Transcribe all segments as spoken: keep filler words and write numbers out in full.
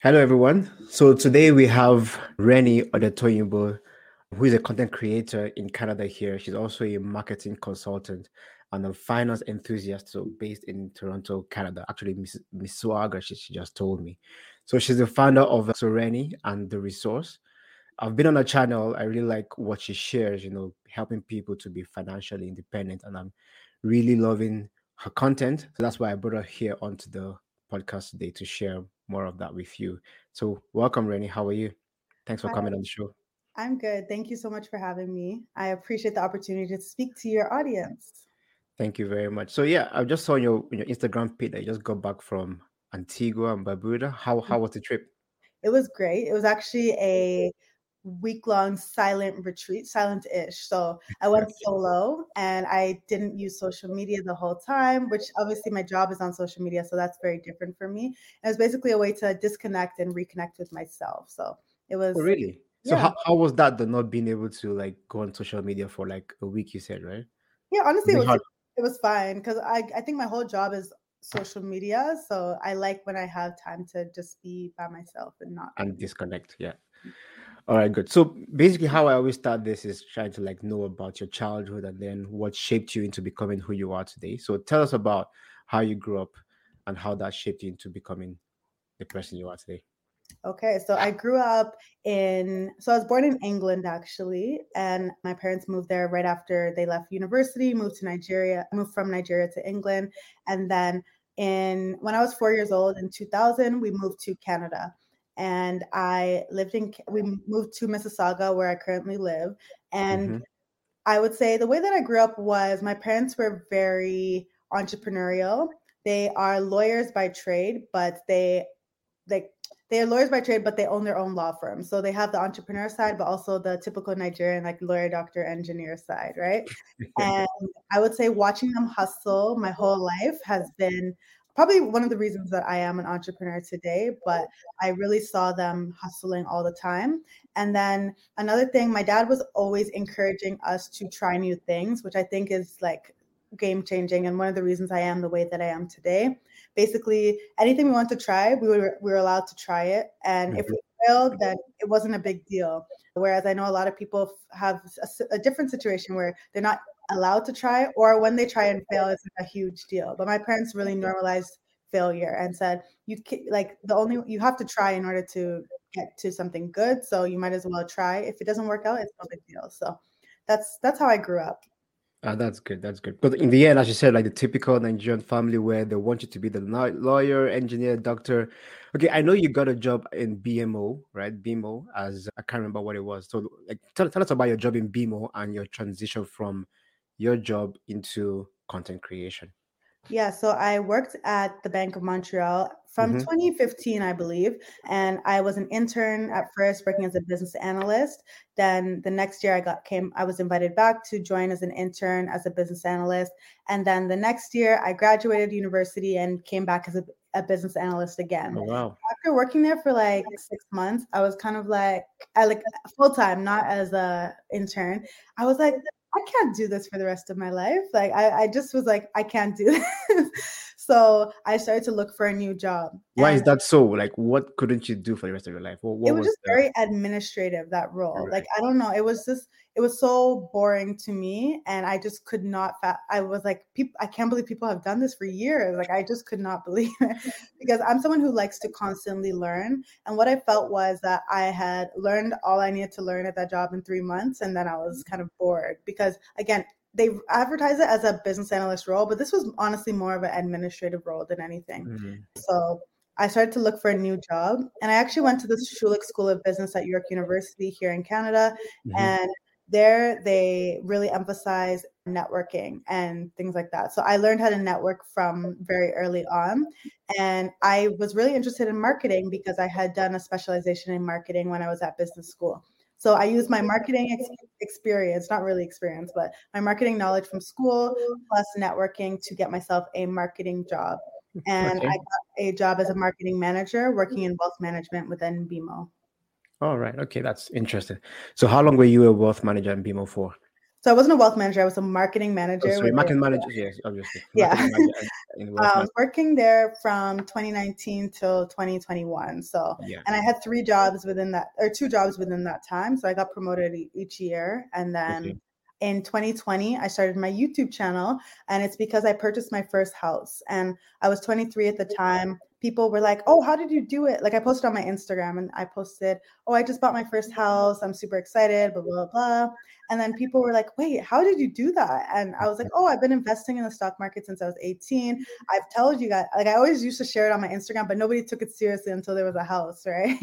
Hello, everyone. So today we have Rennie Odetoyinbo, who is a content creator in Canada here. She's also a marketing consultant and a finance enthusiast, so based in Toronto, Canada. Actually, Miss Mississauga, she, she just told me. So she's the founder of Soreni and The Resource. I've been on her channel. I really like what she shares, you know, helping people to be financially independent. And I'm really loving her content. So that's why I brought her here onto the podcast today to share more of that with you. So welcome, Rennie. How are you? Thanks for Hi, coming on the show. I'm good. Thank you so much for having me. I appreciate the opportunity to speak to your audience. Thank you very much. So yeah, I just saw your your Instagram page that you just got back from Antigua and Barbuda. How how was the trip? It was great. It was actually a week long silent retreat, silent ish. So I went Okay. solo and I didn't use social media the whole time, which obviously my job is on social media. So that's very different for me. And it was basically a way to disconnect and reconnect with myself. So it Oh, was, really? So yeah. how, how was that, the not being able to like go on social media for like a week, you said, right? Yeah, honestly, Was it it was hard it was fine because I I think my whole job is social media, so I like when I have time to just be by myself and not. and disconnect? Yeah. All right, good. So basically, how I always start this is trying to like know about your childhood and then what shaped you into becoming who you are today. So tell us about how you grew up and how that shaped you into becoming the person you are today. Okay, so I grew up in so I was born in England actually, and my parents moved there right after they left university, moved to Nigeria, moved from Nigeria to England, and then in when I was four years old in two thousand, we moved to Canada. And I lived in we moved to Mississauga where I currently live, and Mm-hmm. I would say the way that I grew up was my parents were very entrepreneurial. They are lawyers by trade, but they like they are lawyers by trade, but they own their own law firm. So they have the entrepreneur side, but also the typical Nigerian like lawyer, doctor, engineer side, right? And I would say watching them hustle my whole life has been probably one of the reasons that I am an entrepreneur today, but I really saw them hustling all the time. And then another thing, my dad was always encouraging us to try new things, which I think is like game changing and one of the reasons I am the way that I am today. Basically, anything we want to try, we were we were allowed to try it, and if Mm-hmm. we failed, then it wasn't a big deal. Whereas I know a lot of people have a, a different situation where they're not allowed to try, or when they try and fail, it's like a huge deal. But my parents really normalized failure and said, "You like the only you have to try in order to get to something good. So you might as well try. If it doesn't work out, it's no big deal." So that's that's how I grew up. Ah, that's good. That's good. But in the end, as you said, like the typical Nigerian family where they want you to be the law- lawyer, engineer, doctor. Okay, I know you got a job in B M O, right? B M O, as I can't remember what it was. So, like, tell, tell us about your job in B M O and your transition from your job into content creation. Yeah, so I worked at the Bank of Montreal from Mm-hmm. twenty fifteen, I believe, and I was an intern at first working as a business analyst. Then the next year I got came I was invited back to join as an intern as a business analyst, and then the next year I graduated university and came back as a, a business analyst again. Oh, wow. After working there for like six months, I was kind of like I like full time, not as a intern. I was like, I can't do this for the rest of my life. Like I, I just was like, I can't do this. So I started to look for a new job. Why is And that so? Like, what couldn't you do for the rest of your life? What, it what was was just the very administrative, that role. Like right? I don't know, it was just it was so boring to me, and I just could not fa- I was like, people, I can't believe people have done this for years. Like I just could not believe it because I'm someone who likes to constantly learn, and what I felt was that I had learned all I needed to learn at that job in three months, and then I was kind of bored because again, they advertise it as a business analyst role, but this was honestly more of an administrative role than anything. Mm-hmm. So I started to look for a new job, and I actually went to the Schulich School of Business at York University here in Canada, Mm-hmm. and there they really emphasize networking and things like that. So I learned how to network from very early on, and I was really interested in marketing because I had done a specialization in marketing when I was at business school. So I used my marketing ex- experience, not really experience, but my marketing knowledge from school plus networking to get myself a marketing job. And I Okay. got a job as a marketing manager working in wealth management within B M O. All right. Okay, that's interesting. So, how long were you a wealth manager in B M O for? So I wasn't a wealth manager, I was a marketing Oh, manager sorry, with a marketing manager. Yes, obviously, yeah. marketing manager. in I wealth was working there from twenty nineteen till twenty twenty-one. So, Yeah. and I had three jobs within that, or two jobs within that time. So I got promoted e- each year. And then Okay. in twenty twenty, I started my YouTube channel, and it's because I purchased my first house. And I was twenty-three at the time. People were like, "Oh, how did you do it?" Like I posted on my Instagram, and I posted, "Oh, I just bought my first house. I'm super excited, blah, blah, blah." And then people were like, "Wait, how did you do that?" And I was like, "Oh, I've been investing in the stock market since I was eighteen. I've told you guys, like I always used to share it on my Instagram, but nobody took it seriously until there was a house, right?"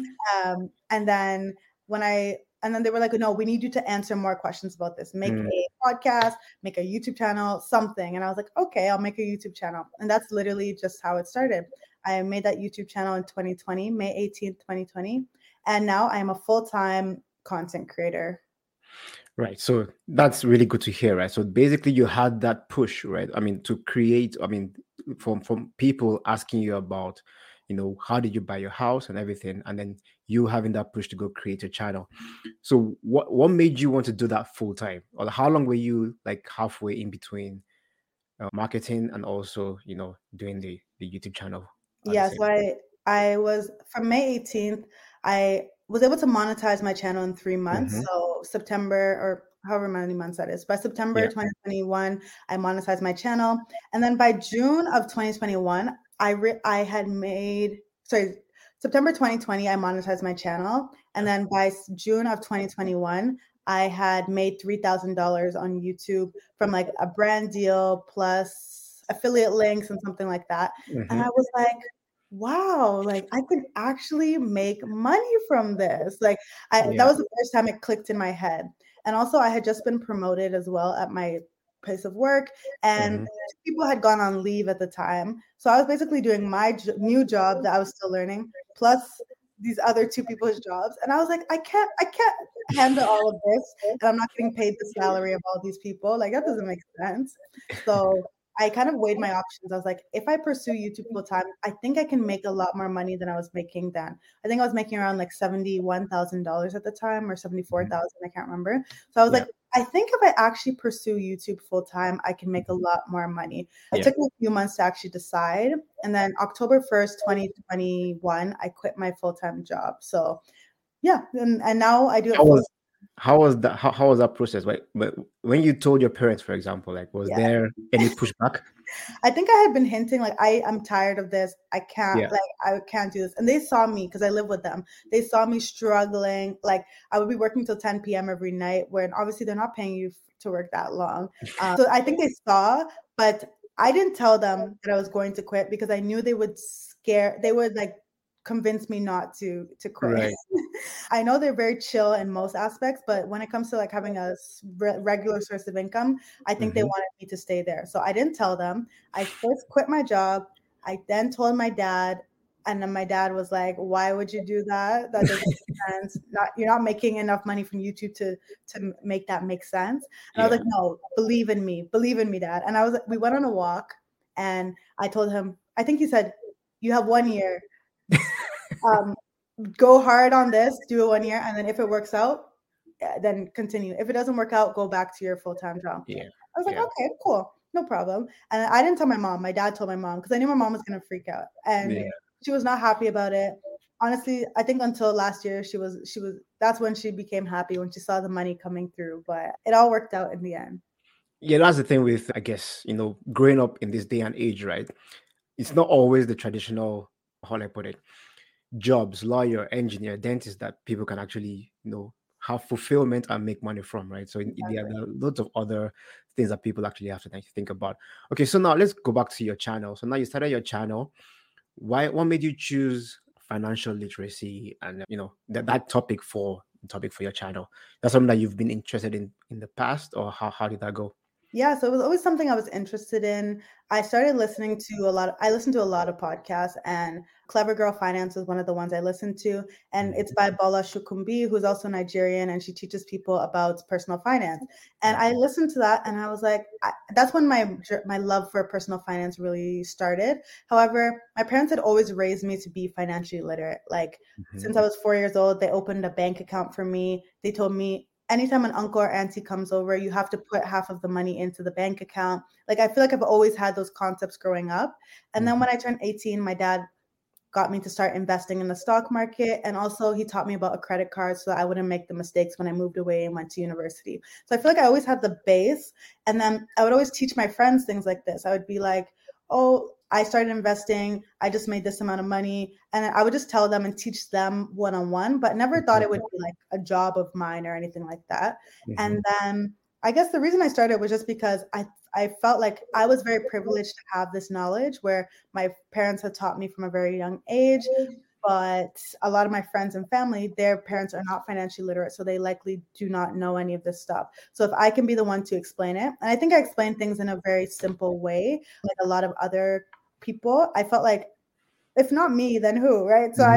um, and then when I and then they were like, "No, we need you to answer more questions about this. Make Mm. a podcast, make a YouTube channel, something." And I was like, "Okay, I'll make a YouTube channel." And that's literally just how it started. I made that YouTube channel in twenty twenty, May eighteenth, twenty twenty. And now I'm a full-time content creator. Right. So that's really good to hear, right? So basically you had that push, right? I mean, to create, I mean, from from people asking you about, you know, how did you buy your house and everything, and then you having that push to go create a channel. So what what made you want to do that full time? Or how long were you like halfway in between uh, marketing and also, you know, doing the the YouTube channel at the Yeah, so same? I I was from May eighteenth, I was able to monetize my channel in three months. Hmm. So September or however many months that is. By September Yeah. twenty twenty-one, I monetized my channel. And then by June of twenty twenty-one, I re- I had made sorry, September twenty twenty, I monetized my channel. And then by s- June of twenty twenty-one, I had made three thousand dollars on YouTube from like a brand deal plus affiliate links and something like that. And Hmm. I was like, wow, like I could actually make money from this. Like I that Yeah. was the first time it clicked in my head. And also I had just been promoted as well at my place of work, and Hmm. people had gone on leave at the time. So I was basically doing my j- new job that I was still learning plus these other two people's jobs. And I was like, I can't I can't handle all of this, and I'm not getting paid the salary of all these people. Like that doesn't make sense. So I kind of weighed my options. I was like, if I pursue YouTube full time, I think I can make a lot more money than I was making then. I think I was making around like seventy-one thousand dollars at the time, or seventy-four thousand, I can't remember. So I was Yeah. like, I think if I actually pursue YouTube full time, I can make a lot more money. It Yeah. took me a few months to actually decide. And then October first, twenty twenty-one, I quit my full time job. So yeah, and, and now I do it How full. was how was that how, how was that process? Like, but when you told your parents, for example, like, was Yeah. there any pushback? I think I had been hinting like I am tired of this. I can't Yeah. like I can't do this. And they saw me because I live with them. They saw me struggling. Like I would be working till ten p.m. every night when obviously they're not paying you f- to work that long. Um, so I think they saw, but I didn't tell them that I was going to quit because I knew they would scare they would like convince me not to to quit. Right. I know they're very chill in most aspects, but when it comes to like having a s- re- regular source of income, I think they Hmm. wanted me to stay there. So I didn't tell them. I first quit my job. I then told my dad, and then my dad was like, "Why would you do that? That doesn't make sense. Not you're not making enough money from YouTube to to make that make sense." And I was Yeah. like, "No, believe in me, believe in me, Dad." And I was we went on a walk, and I told him, I think he said, "You have one year. Um, go hard on this, do it one year, and then if it works out, eh, then continue. If it doesn't work out, go back to your full time job." Yeah. I was like, Yeah. okay, cool, no problem. And I didn't tell my mom. My dad told my mom because I knew my mom was gonna freak out, and Yeah. she was not happy about it. Honestly, I think until last year, she was she was. That's when she became happy when she saw the money coming through. But it all worked out in the end. Yeah, that's the thing with, I guess, you know, growing up in this day and age, right? It's not always the traditional, how do I put it, jobs, lawyer, engineer, dentist that people can actually, you know, have fulfillment and make money from, right? So in, in there Exactly. are lots of other things that people actually have to think think about. Okay, so now let's go back to your channel. So now you started your channel. Why? What made you choose financial literacy and you know that that topic for topic for your channel? That's something that you've been interested in in the past, or how how did that go? Yeah, so it was always something I was interested in. I started listening to a lot of, I listened to a lot of podcasts, and Clever Girl Finance is one of the ones I listened to. And it's Mhm. by Bola Shukumbi, who's also Nigerian, and she teaches people about personal finance. And I Okay. listened to that, and I was like, I, that's when my jour- my love for personal finance really started. However, my parents had always raised me to be financially literate. Like Mhm. since I was four years old, they opened a bank account for me. They told me anytime an uncle or auntie comes over, you have to put half of the money into the bank account. Like, I feel like I've always had those concepts growing up. And then when I turned eighteen, my dad got me to start investing in the stock market. And also he taught me about a credit card so that I wouldn't make the mistakes when I moved away and went to university. So I feel like I always had the base. And then I would always teach my friends things like this. I would be like, oh, I started investing. I just made this amount of money. And I would just tell them and teach them one-on-one, but never thought it would be like a job of mine or anything like that. Mm-hmm. And then I guess the reason I started was just because I I felt like I was very privileged to have this knowledge where my parents had taught me from a very young age, but a lot of my friends and family, their parents are not financially literate, so they likely do not know any of this stuff. So if I can be the one to explain it, and I think I explain things in a very simple way, like a lot of other people, I felt like, if not me, then who, right? So I,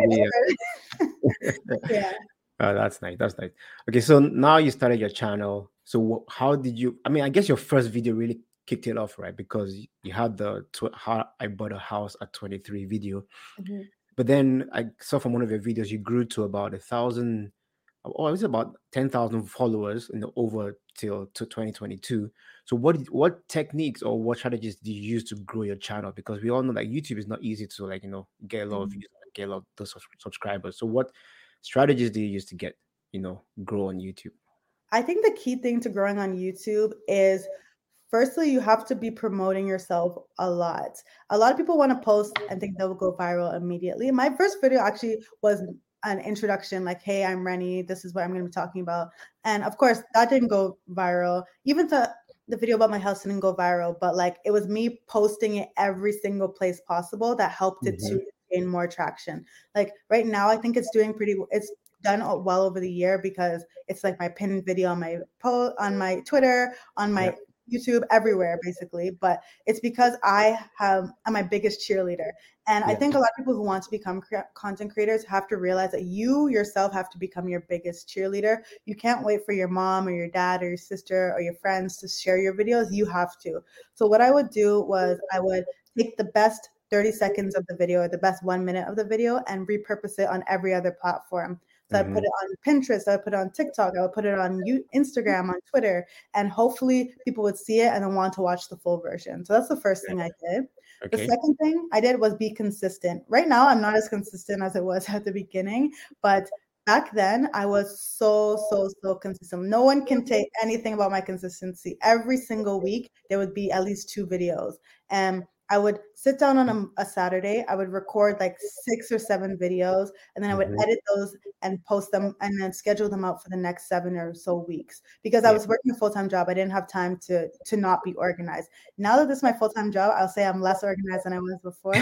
I yeah. Oh, that's nice. That's nice. Okay, so now you started your channel. So how did you, I mean, I guess your first video really kicked it off, right? Because you had the tw- how I bought a house at twenty-three video. Mm-hmm. But then I saw from one of your videos, you grew to about a thousand, or it was about ten thousand followers in the over till to twenty twenty-two. So what what techniques or what strategies do you use to grow your channel? Because we all know that YouTube is not easy to, like, you know, get a lot mm-hmm. of views, get a lot of those subscribers. So what strategies do you use to get, you know, grow on YouTube? I think the key thing to growing on YouTube is, firstly, you have to be promoting yourself a lot. A lot of people want to post and think they'll go viral immediately. My first video actually was an introduction, like, hey, I'm Rennie. This is what I'm going to be talking about. And of course, that didn't go viral. Even the, the video about my house didn't go viral, but like, it was me posting it every single place possible that helped mm-hmm. it to gain more traction. Like right now, I think it's doing pretty, it's done well over the year because it's like my pinned video on my post, on my Twitter, on my yeah. YouTube, everywhere basically. But it's because I have I'm my biggest cheerleader. And yeah. I think a lot of people who want to become cre- content creators have to realize that you yourself have to become your biggest cheerleader. You can't wait for your mom or your dad or your sister or your friends to share your videos. You have to. So what I would do was I would take the best thirty seconds of the video or the best one minute of the video and repurpose it on every other platform. So mm-hmm. I put it on Pinterest, I would put it on TikTok, I would put it on Instagram, on Twitter, and hopefully people would see it and then want to watch the full version. So that's the first thing I did. Okay. The second thing I did was be consistent. Right now, I'm not as consistent as it was at the beginning, but back then I was so, so, so consistent. No one can take anything about my consistency. Every single week, there would be at least two videos. And I would sit down on a, a Saturday, I would record like six or seven videos, and then I would mm-hmm. edit those and post them and then schedule them out for the next seven or so weeks. Because yeah. I was working a full-time job, I didn't have time to to not be organized. Now that this is my full-time job, I'll say I'm less organized than I was before.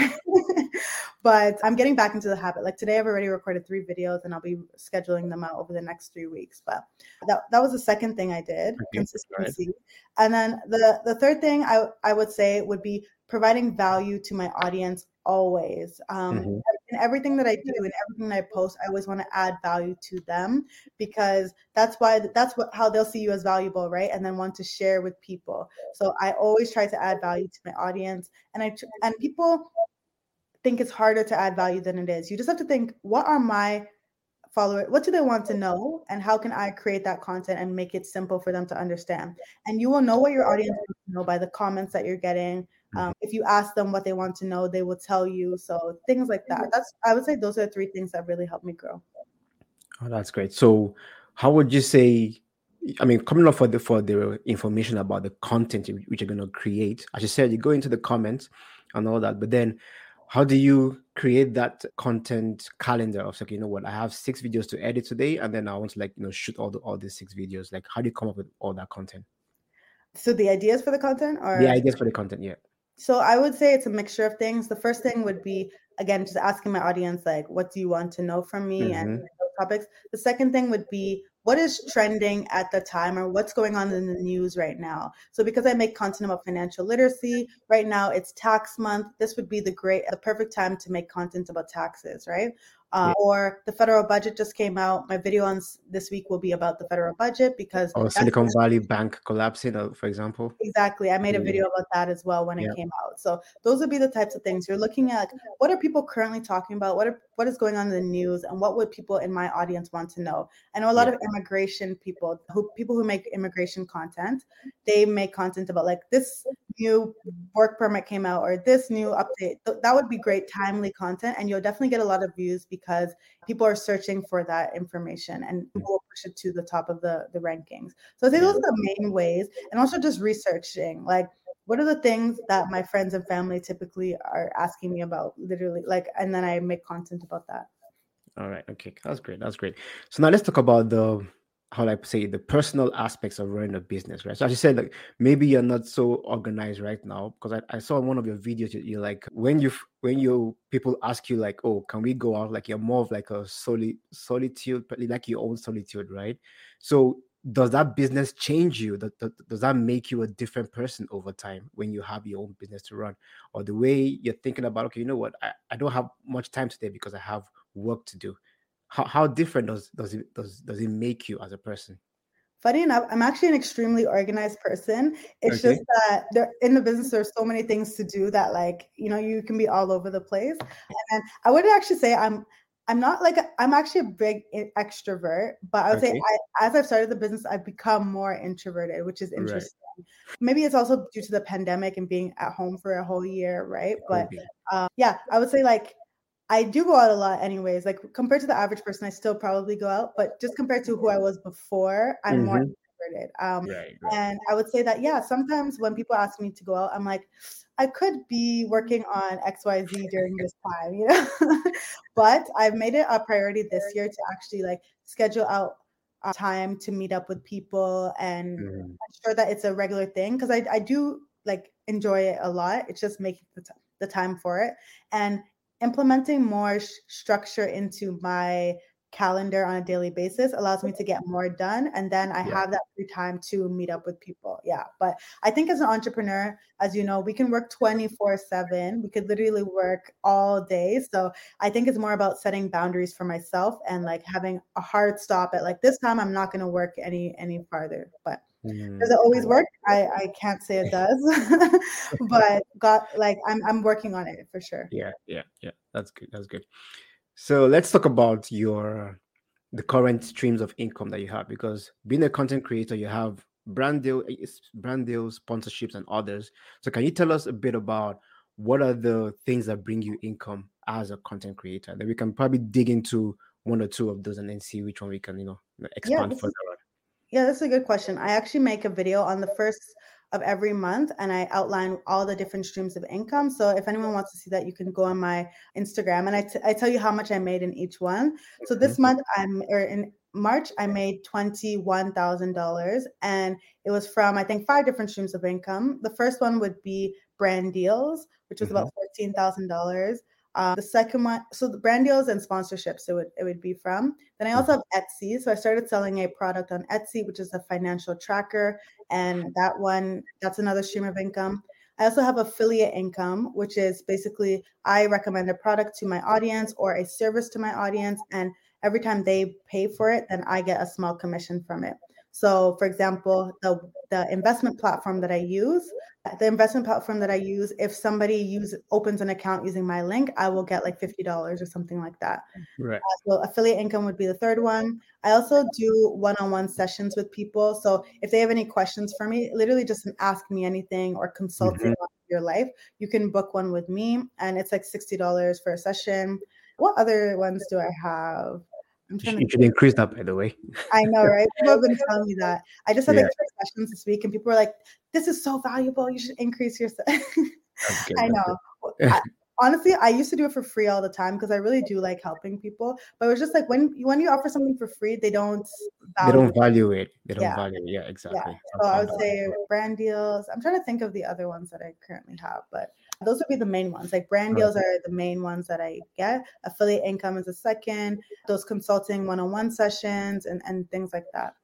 But I'm getting back into the habit. Like today, I've already recorded three videos and I'll be scheduling them out over the next three weeks. But that, that was the second thing I did, okay. consistency. Right. And then the, the third thing I, I would say would be providing value to my audience always. Um, mm-hmm. In everything that I do and everything that I post, I always want to add value to them because that's why that's what how they'll see you as valuable, right? And then want to share with people. So I always try to add value to my audience, and I and people think it's harder to add value than it is. You just have to think, what are my followers, what do they want to know, and how can I create that content and make it simple for them to understand? And you will know what your audience wants to know by the comments that you're getting. Um, if you ask them what they want to know, they will tell you. So things like that. That's I would say those are the three things that really helped me grow. Oh, that's great. So how would you say, I mean, coming up for the for the information about the content which you're going to create, as you said, you go into the comments and all that, but then how do you create that content calendar of like, you know what, I have six videos to edit today, and then I want to like, you know, shoot all the all these six videos. Like, how do you come up with all that content? So the ideas for the content, or the ideas for the content, yeah. So I would say it's a mixture of things. The first thing would be, again, just asking my audience, like, what do you want to know from me, mm-hmm. and those topics. The second thing would be, what is trending at the time, or what's going on in the news right now? So because I make content about financial literacy, right now it's tax month. This would be the great, the perfect time to make content about taxes, right? Uh, yeah. Or the federal budget just came out. My video on this week will be about the federal budget because or Silicon Valley Bank collapsing, for example. Exactly. I made a video about that as well when yeah. it came out. So those would be the types of things you're looking at. What are people currently talking about? What are, what is going on in the news, and what would people in my audience want to know? I know a lot yeah. of immigration people, who people who make immigration content. They make content about like this new work permit came out or this new update. Th- that would be great, timely content, and you'll definitely get a lot of views because people are searching for that information, and people will push it to the top of the the rankings. So I think Yeah. those are the main ways, and also just researching like what are the things that my friends and family typically are asking me about, literally, like, and then I make content about that. All right. Okay. That's great. That's great. So now let's talk about the, how do I say, the personal aspects of running a business, right? So as you said, like maybe you're not so organized right now, because I, I saw in one of your videos, you, you're like, when you when you people ask you like, oh, can we go out? Like you're more of like a soli solitude, but like your own solitude, right? So does that business change you? Does, does does that make you a different person over time when you have your own business to run? Or the way you're thinking about, okay, you know what, I, I don't have much time today because I have work to do. How how different does does it does does it make you as a person? Funny enough, I'm actually an extremely organized person. It's Okay. just that there in the business there's so many things to do that, like, you know, you can be all over the place. And I would actually say I'm I'm not like a, I'm actually a big i- extrovert, but I would say Okay. I, as I've started the business, I've become more introverted, which is Right. interesting. Maybe it's also due to the pandemic and being at home for a whole year, right? But Okay. um, yeah, I would say like I do go out a lot anyways. Like compared to the average person, I still probably go out, but just compared to who I was before, I'm more Mm-hmm. introverted. Um, Right. Right. and I would say that, yeah, sometimes when people ask me to go out, I'm like, I could be working on X Y Z during this time, you know? But I've made it a priority this year to actually like schedule out uh, time to meet up with people and Mhm. ensure that it's a regular thing because I, I do like enjoy it a lot. It's just making the, t- the time for it. And implementing more sh- structure into my calendar on a daily basis allows me to get more done, and then I Yeah. have that free time to meet up with people. Yeah, but I think as an entrepreneur, as you know, we can work twenty-four seven. We could literally work all day. So I think it's more about setting boundaries for myself and like having a hard stop at like this time I'm not going to work any any farther. But does Mm. it always work? I I can't say it does. But got like I'm I'm working on it for sure. Yeah. Yeah. Yeah. That's good. That's good. So let's talk about your the current streams of income that you have, because being a content creator, you have brand deal, it's brand deals, sponsorships, and others. So can you tell us a bit about what are the things that bring you income as a content creator? Then we can probably dig into one or two of those and then see which one we can, you know, Yeah, expand this further is on. Yeah, that's a good question. I actually make a video on the first of every month and I outline all the different streams of income. So if anyone wants to see that, you can go on my Instagram and I, t- I tell you how much I made in each one. So Mhm. this month I'm or in March I made twenty-one thousand dollars and it was from I think five different streams of income. The first one would be brand deals, which was Mhm. about fourteen thousand dollars. Um, the second one, so the brand deals and sponsorships, it would it would be from. Then I also Mhm. have Etsy. So I started selling a product on Etsy, which is a financial tracker. And that one, that's another stream of income. I also have affiliate income, which is basically I recommend a product to my audience or a service to my audience. And every time they pay for it, then I get a small commission from it. So for example, the, the investment platform that I use, the investment platform that I use, if somebody use opens an account using my link, I will get like fifty dollars or something like that. Right. So affiliate income would be the third one. I also do one-on-one sessions with people. So if they have any questions for me, literally just ask me anything or consulting Mhm. on your life, you can book one with me and it's like sixty dollars for a session. What other ones do I have? I'm You trying should, to you think. should increase that, by the way. I know, right? People have been telling me that. I just had like Yeah, three sessions this week and people were like, this is so valuable. You should increase your se-" that's good. I That's good. know. I, honestly, I used to do it for free all the time because I really do like helping people. But it was just like when when you offer something for free, they don't They value. don't value it. They don't Yeah, value it. Yeah, yeah. exactly. I've, So I I've would done that say before. brand deals. I'm trying to think of the other ones that I currently have, but those would be the main ones. Like brand Right. deals are the main ones that I get. Affiliate income is a second. Those consulting one-on-one sessions and and things like that.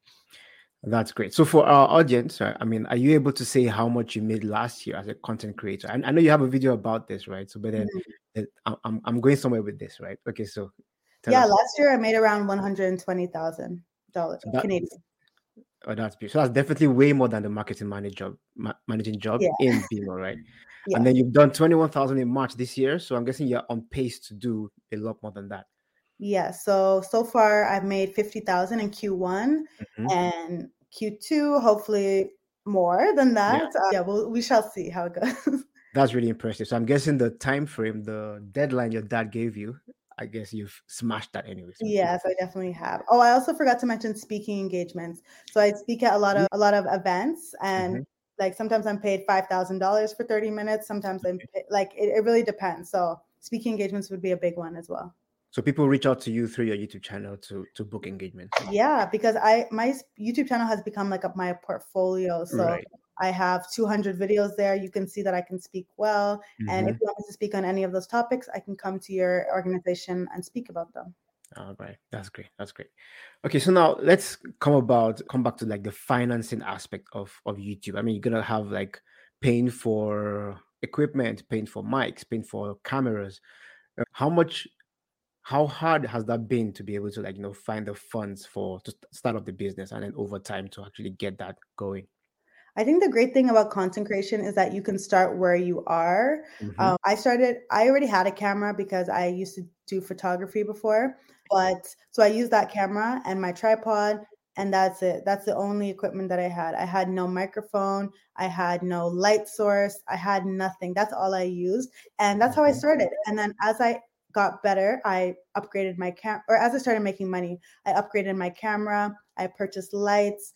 That's great. So for our audience, right, I mean, are you able to say how much you made last year as a content creator? I, I know you have a video about this, right? So, but then Mhm. uh, I'm I'm I'm going somewhere with this, right? Okay, so tell Yeah, us. last year I made around one hundred twenty thousand dollars So that Canadian. oh, that's beautiful. So that's definitely way more than the marketing manager job, ma- managing job Yeah, in Bimo, right? And yeah. then you've done twenty-one thousand in March this year. So I'm guessing you're on pace to do a lot more than that. Yeah. So so far I've made fifty thousand in Q one Mm-hmm. and Q two, hopefully more than Yeah, that. Uh, yeah, well, we shall see how it goes. that's really impressive. So I'm guessing the time frame, the deadline your dad gave you, I guess you've smashed that anyways. Yes, I definitely have. Oh, I also forgot to mention speaking engagements. So I speak at a lot of a lot of events, and Mm-hmm. like sometimes I'm paid five thousand dollars for thirty minutes. Sometimes I'm paid, like it, it really depends. So speaking engagements would be a big one as well. So people reach out to you through your YouTube channel to to book engagements. Yeah, because I my s- YouTube channel has become like a, my portfolio. So Right. I have two hundred videos there. You can see that I can speak well, and if Mm-hmm. you want me to speak on any of those topics, I can come to your organization and speak about them. All right. That's great. That's great. Okay, so now let's come about come back to like the financing aspect of of YouTube. I mean, you're gonna have like paying for equipment, paying for mics, paying for cameras. Uh, How much how hard has that been to be able to like you know find the funds for to st- start up the business and then over time to actually get that going? I think the great thing about content creation is that you can start where you are. Mm-hmm. Um, I started, I already had a camera because I used to do photography before. But so I used that camera and my tripod, and that's it. That's the only equipment that I had. I had no microphone, I had no light source, I had nothing. That's all I used. And that's how I Mm-hmm. started. And then as I got better, I upgraded my cam or as I started making money, I upgraded my camera, I purchased lights,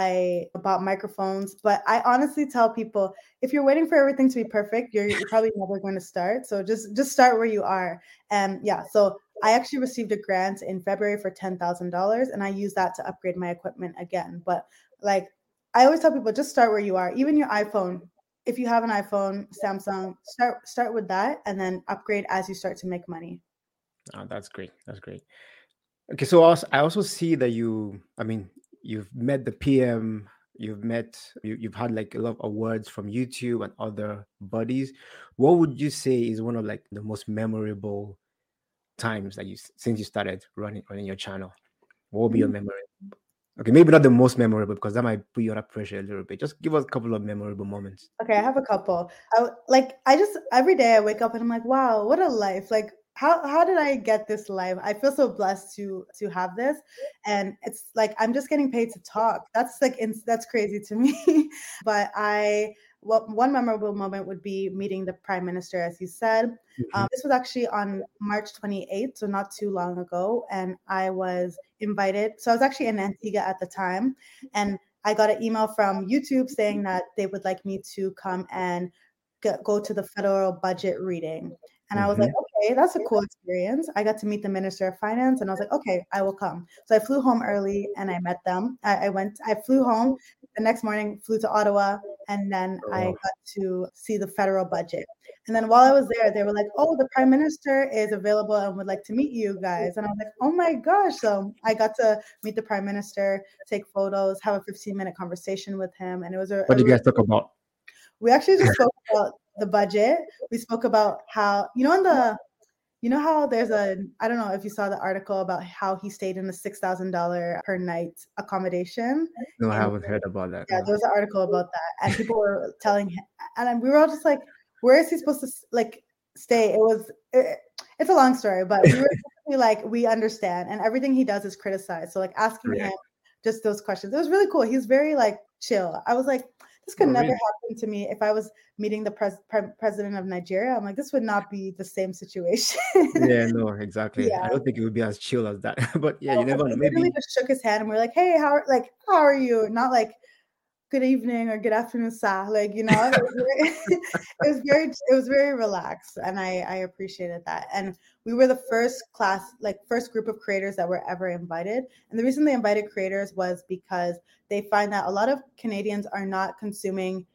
I bought microphones, but I honestly tell people if you're waiting for everything to be perfect, you're, you're probably never going to start. So just just start where you are. And yeah, so I actually received a grant in February for ten thousand dollars and I use that to upgrade my equipment again. But like I always tell people just start where you are. Even your iPhone, if you have an iPhone, Samsung, start start with that and then upgrade as you start to make money. Oh, that's great. That's great. Okay, so also, I also see that you, I mean, you've met the P M, you've met, you, you've had like a lot of awards from YouTube and other bodies. What would you say is one of like the most memorable times that you since you started running running your channel? What will be your memory? Okay, maybe not the most memorable because that might put you under pressure a little bit. Just give us a couple of memorable moments. Okay, I have a couple. I w- like I just every day I wake up and I'm like, wow, what a life. Like how how did I get this life? I feel so blessed to to have this. And it's like I'm just getting paid to talk. That's like ins that's crazy to me. But I what one memorable moment would be meeting the prime minister, as you said. Mhm. Um, this was actually on March twenty-eighth, so not too long ago, and I was invited. So I was actually in Antigua at the time, and I got an email from YouTube saying that they would like me to come and go go to the federal budget reading. And I was like, Mhm. okay, that's a cool experience. I got to meet the Minister of Finance, and I was like, okay, I will come. So I flew home early and I met them. I, I went, I flew home the next morning, flew to Ottawa, and then I Oh, got to see the federal budget. And then while I was there, they were like, oh, the prime minister is available and would like to meet you guys. And I was like, oh my gosh. So I got to meet the prime minister, take photos, have a fifteen minute conversation with him. And it was a, what a do you really, guys talk about? we actually just spoke about the budget. We spoke about how, you know, in the, you know how there's a, I don't know if you saw the article about how he stayed in a six thousand dollars per night accommodation. No, I And haven't heard about that. yeah, No. there was an article about that. And people were telling him, and we were all just like, where is he supposed to like stay? It was, it, it's a long story, but we were basically like, we understand. And everything he does is criticized. So like asking Right. him just those questions. It was really cool. He's very like chill. I was like, this could Oh, never really? happen to me if I was meeting the pres- pre- president of Nigeria. I'm like, this would not be the same situation. Yeah, no, exactly. I Yeah. don't think it would be as chill as that. But yeah, you Because never know. he literally Maybe. just shook his hand and we're like, hey, how are, like, how are you? Not like, good evening or good afternoon, sir. Like, you know, it was very, it was very, it was very relaxed, and I I appreciated that. And we were the first class, like first group of creators that were ever invited. And the reason they invited creators was because they find that a lot of Canadians are not consuming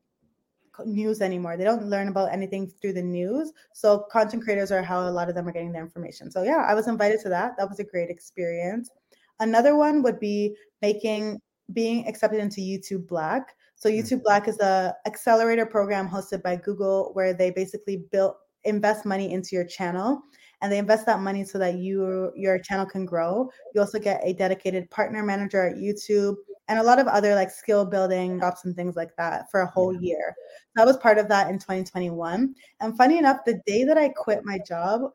news anymore. They don't learn about anything through the news. So content creators are how a lot of them are getting their information. So yeah, I was invited to that. That was a great experience. Another one would be making being accepted into YouTube Black. So Mm. YouTube Black is a accelerator program hosted by Google where they basically build invest money into your channel, and they invest that money so that you your channel can grow. You also get a dedicated partner manager at YouTube and a lot of other like skill building jobs and things like that for a whole Yeah. year. So I was part of that in twenty twenty-one. And funny enough, the day that I quit my job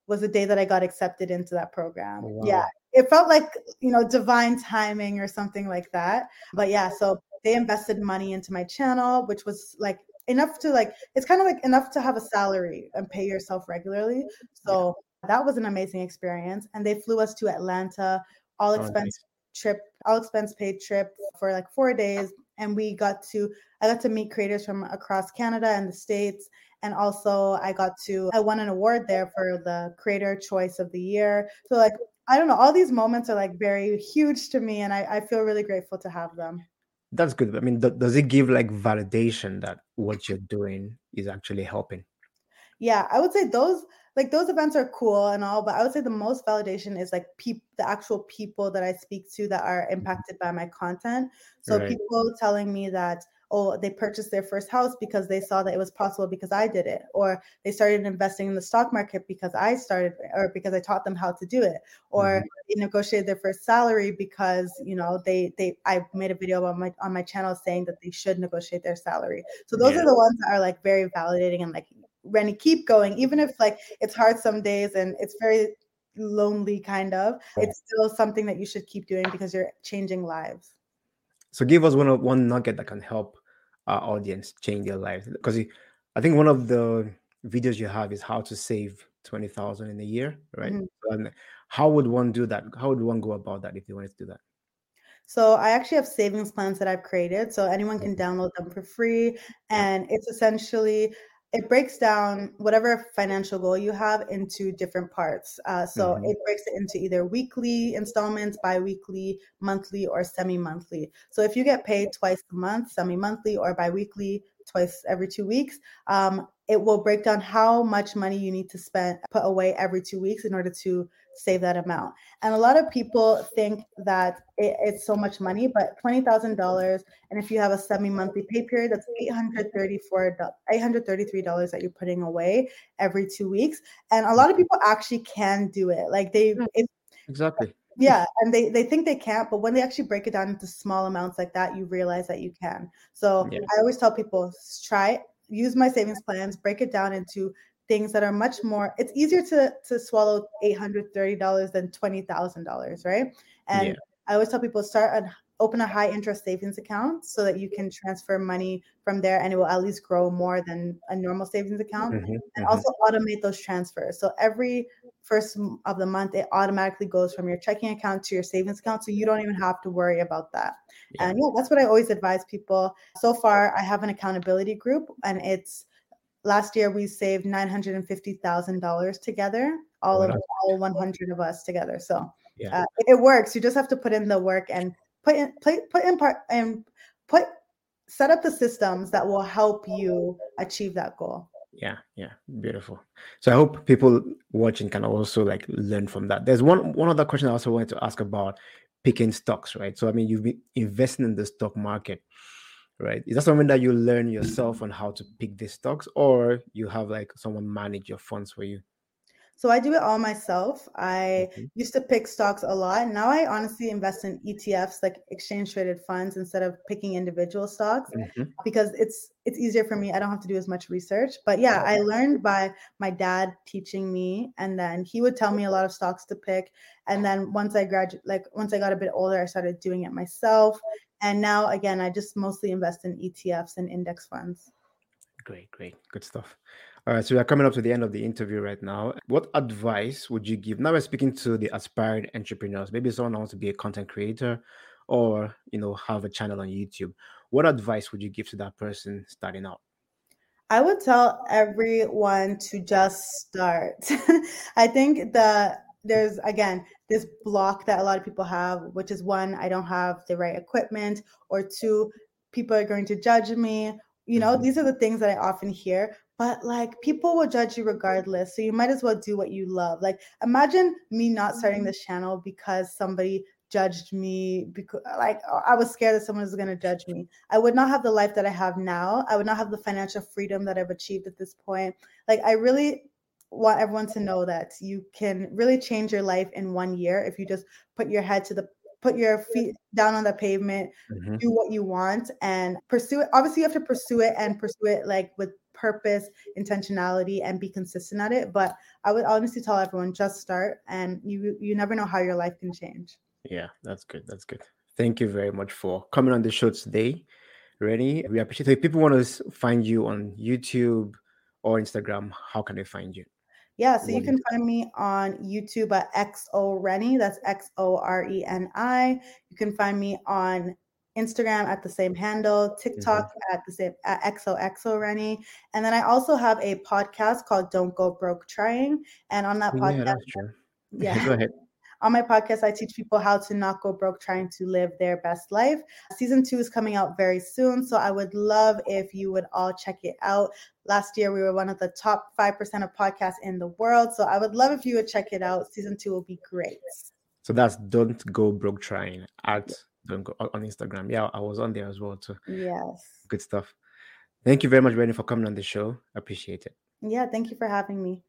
was the day that I got accepted into that program. Wow. Yeah. It felt like, you know, divine timing or something like that. But yeah, so they invested money into my channel, which was like enough to like, it's kind of like enough to have a salary and pay yourself regularly. So yeah, that was an amazing experience. And they flew us to Atlanta, all expense trip, all expense paid trip for like four days. And we got to, I got to meet creators from across Canada and the States. And also I got to, I won an award there for the Creator Choice of the Year. So like, I don't know, all these moments are like very huge to me, and I, I feel really grateful to have them. That's good. I mean, th- does it give like validation that what you're doing is actually helping? Yeah, I would say those like those events are cool and all, but I would say the most validation is like peop- the actual people that I speak to that are impacted by my content. So Right. people telling me that, oh, they purchased their first house because they saw that it was possible because I did it, or they started investing in the stock market because I started, or because I taught them how to do it, or Mhm. they negotiated their first salary because, you know, they they I made a video on my on my channel saying that they should negotiate their salary. So those Yeah. are the ones that are like very validating and like, Rennie, keep going, even if like it's hard some days and it's very lonely kind of, it's still something that you should keep doing because you're changing lives. So give us one of one nugget that can help our audience change their lives. Because I think one of the videos you have is how to save twenty thousand in a year, right? Mhm. And how would one do that? How would one go about that if they wanted to do that? So I actually have savings plans that I've created, so anyone can Okay. download them for free. Yeah. And it's essentially, it breaks down whatever financial goal you have into different parts. Uh, so Mhm. it breaks it into either weekly installments, bi-weekly, monthly, or semi-monthly. So if you get paid twice a month, semi-monthly, or bi-weekly, twice every two weeks, um, it will break down how much money you need to spend, put away every two weeks in order to save that amount. And a lot of people think that it, it's so much money, but twenty thousand dollars, and if you have a semi-monthly pay period, that's eight hundred thirty-four dollars, eight hundred thirty-three dollars that you're putting away every two weeks. And a lot of people actually can do it. Like they, it, Exactly. yeah, and they, they think they can't, but when they actually break it down into small amounts like that, you realize that you can. So Yeah. I always tell people, try it, use my savings plans, break it down into things that are much more, it's easier to, to swallow eight hundred thirty dollars than twenty thousand dollars, right? And Yeah. I always tell people, start and open a high interest savings account so that you can transfer money from there and it will at least grow more than a normal savings account. Mhm, And mhm. also automate those transfers. So every first of the month, it automatically goes from your checking account to your savings account. So you don't even have to worry about that. Yeah. And yeah, that's what I always advise people. So far, I have an accountability group, and it's last year we saved nine hundred fifty thousand dollars together, all Oh, of that's all one hundred of us together. So yeah. uh, it, it works. You just have to put in the work and put in play, put in part and put set up the systems that will help you achieve that goal. Yeah, yeah, beautiful. So I hope people watching can also like learn from that. There's one one other question I also wanted to ask about picking stocks, right? So I mean, you've been investing in the stock market, right? Is that something that you learn yourself on how to pick these stocks, or you have like someone manage your funds for you? So I do it all myself. I Mhm. used to pick stocks a lot. Now I honestly invest in E T Fs, like exchange traded funds, instead of picking individual stocks Mhm. because it's it's easier for me. I don't have to do as much research. But yeah, I learned by my dad teaching me, and then he would tell me a lot of stocks to pick. And then once I graduate, like once I got a bit older, I started doing it myself. And now again, I just mostly invest in E T Fs and index funds. Great, great, good stuff. All right, so we are coming up to the end of the interview right now. What advice would you give? Now we're speaking to the aspiring entrepreneurs. Maybe someone wants to be a content creator, or you know, have a channel on YouTube. What advice would you give to that person starting out? I would tell everyone to just start. I think that there's again this block that a lot of people have, which is one, I don't have the right equipment, or two, people are going to judge me. You know, Mhm. these are the things that I often hear. But like people will judge you regardless. So you might as well do what you love. Like imagine me not starting this channel because somebody judged me because like I was scared that someone was going to judge me. I would not have the life that I have now. I would not have the financial freedom that I've achieved at this point. Like, I really want everyone to know that you can really change your life in one year if you just put your head to the put your feet down on the pavement, Mhm. do what you want and pursue it. Obviously, you have to pursue it and pursue it like with purpose, intentionality, and be consistent at it. But I would honestly tell everyone, just start, and you you never know how your life can change. Yeah, that's good. That's good. Thank you very much for coming on the show today, Rennie. We appreciate it. If people want to find you on YouTube or Instagram, how can they find you? Yeah, so you can find me on YouTube at X O Rennie. That's X O R E N I. You can find me on Instagram at the same handle, TikTok mm-hmm. at the same at X O X O Rennie. And then I also have a podcast called Don't Go Broke Trying. And on that yeah, podcast, that's true. Yeah. Go ahead. On my podcast, I teach people how to not go broke trying to live their best life. Season two is coming out very soon, so I would love if you would all check it out. Last year, we were one of the top five percent of podcasts in the world, so I would love if you would check it out. Season two will be great. So that's Don't Go Broke Trying at Don't Go on Instagram. Yeah, I was on there as well too. Yes. Good stuff. Thank you very much, Rennie, for coming on the show. Appreciate it. Yeah, thank you for having me.